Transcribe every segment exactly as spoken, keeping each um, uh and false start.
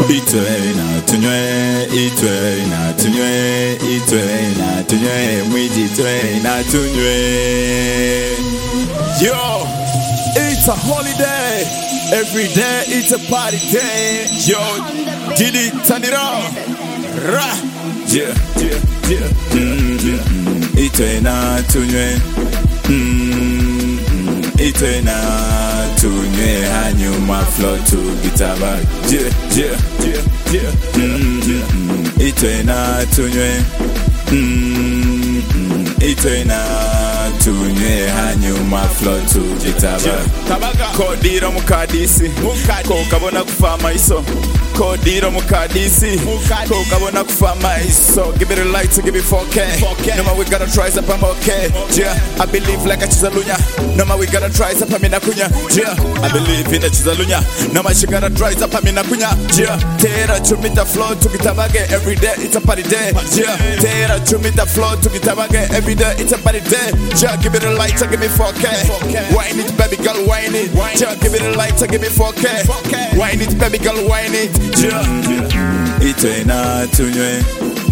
Itwe na tunywe, itwe na tunywe, itwe na tunywe, mwiji itwe na tunywe. Yo, it's a holiday. Every day it's a party day. Yo, Didi, turn it on. Ra, yeah, yeah, yeah. Mm-hmm. Itwe na tunywe. Mm-hmm. Itwe na tunywe hanyuma flow to guitar back. Yeah, yeah, yeah, yeah. Mm-hmm. Itwe na tunywe. Mm-hmm. Itwe na tunywe hanyuma flow to guitar back. Kodiro mukadisi, kokabona kufama iso. Kodiro mukadisi, kokabona kufama iso. Give it a light to give it four K. No man we gotta try up, I'm okay. Yeah, I believe like a chizalunya. No man we gotta try up, I'm in a kunya. Yeah, I believe in a chizalunya. No man she gotta try up, I'm in a kunya. Yeah, tera chumita flow to gitabage every day. It's a party day. Yeah, tera chumita flow to gitabage every day. It's a party day. Yeah, give it a light to give me four K. Wine it, baby girl, wine it. Yeah, give it a light to give me four K. Wine it, baby girl, wine it. Yeah, itwe na tunywe.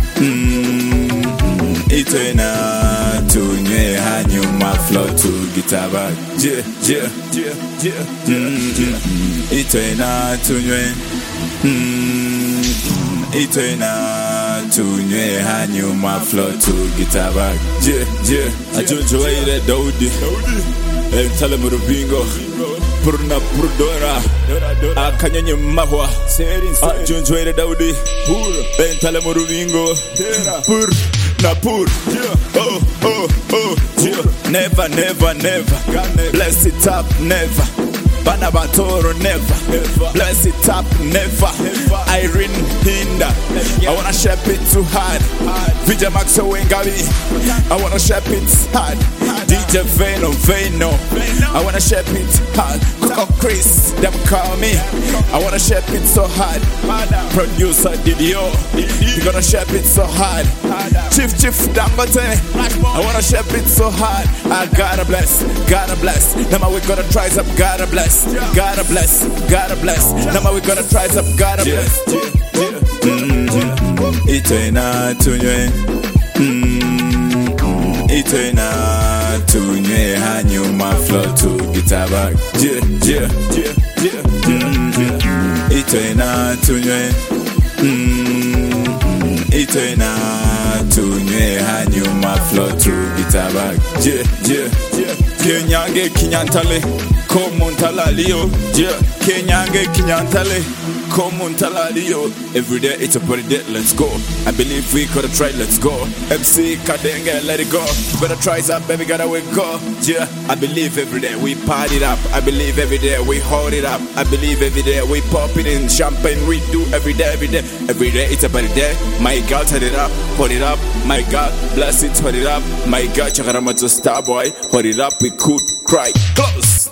Mm, itwe na tunywe hanyuma flow to guitar back. Yeah, yeah, yeah, yeah, yeah. Itwe na tunywe. Mm, itwe na tunywe hanyuma flow to guitar back. Yeah, yeah. Ajonjo ire Daudi. Eh, tell him Rubingo. Purna purdora. Akanyanye mahwa. Ajonjo ire Daudi. Eh, tell him Rubingo. Pur na pur. Oh, oh, oh. Never, never, never. Bless it up, never. Banabatoro never. Bless it up, never. Irene Hinda. I wanna shape it too hard. Vijay Maxo Wengabi. I wanna shape it hard. D J Veno Veno. I wanna shape it hard. Coco Chris, them call me. I wanna shape it so hard. Producer Didio. You gonna shape it so hard. Chief Chief Dangote. I wanna shape it so hard. I gotta bless, gotta bless. Now we gotta try up, gotta bless. Gotta bless, gotta bless. Now we gotta try up, gotta bless. Itwe na tunywe. Itwe na tunywe hanyuma flow to guitar back. Yeah, yeah, yeah, yeah. Itwe na tunywe. Itwe na tunywe hanyuma flow to guitar back. Yeah, yeah, yeah. Kenyange kinyantale. Komuntalaliyo, yeah. Kenyange kinyantale, komuntalaliyo. Every day it's a party day, let's go. I believe we could have tried, let's go. M C Kadenge, let it go. Better try up, baby, gotta we go. Yeah, I believe every day we party it up. I believe every day we hold it up. I believe every day we pop it in champagne. We do every day, every day. Every day it's a party day. My God, turn it up, hold it up. My God, bless it, hold it up. My God, Chakaramato star boy, hold it up. We could cry close.